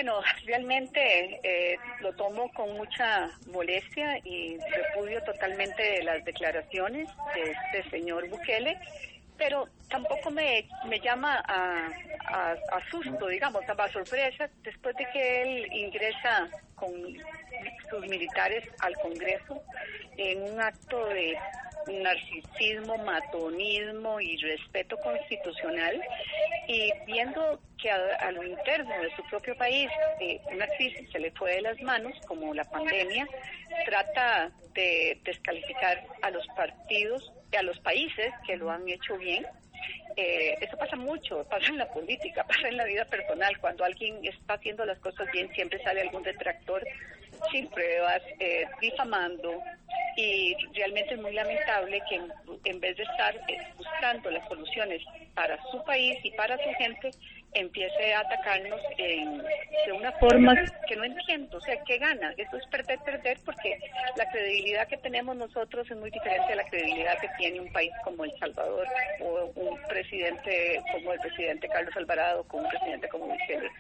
Bueno, realmente lo tomo con mucha molestia y repudio totalmente las declaraciones de este señor Bukele, pero tampoco me llama a susto, digamos, a sorpresa, después de que él ingresa con sus militares al Congreso en un acto de narcisismo, matonismo y respeto constitucional, y viendo que a lo interno de su propio país una crisis se le fue de las manos, como la pandemia, trata de descalificar a los partidos, a los países que lo han hecho bien. Eso pasa mucho, pasa en la política, pasa en la vida personal. Cuando alguien está haciendo las cosas bien, siempre sale algún detractor sin pruebas, difamando, y realmente es muy lamentable que en vez de estar buscando las soluciones para su país y para su gente, empiece a atacarnos de una forma que no entiendo. O sea, ¿qué gana? Eso es perder, porque la credibilidad que tenemos nosotros es muy diferente a la credibilidad que tiene un país como El Salvador, o un presidente como el presidente Carlos Alvarado, como un presidente como Bukele.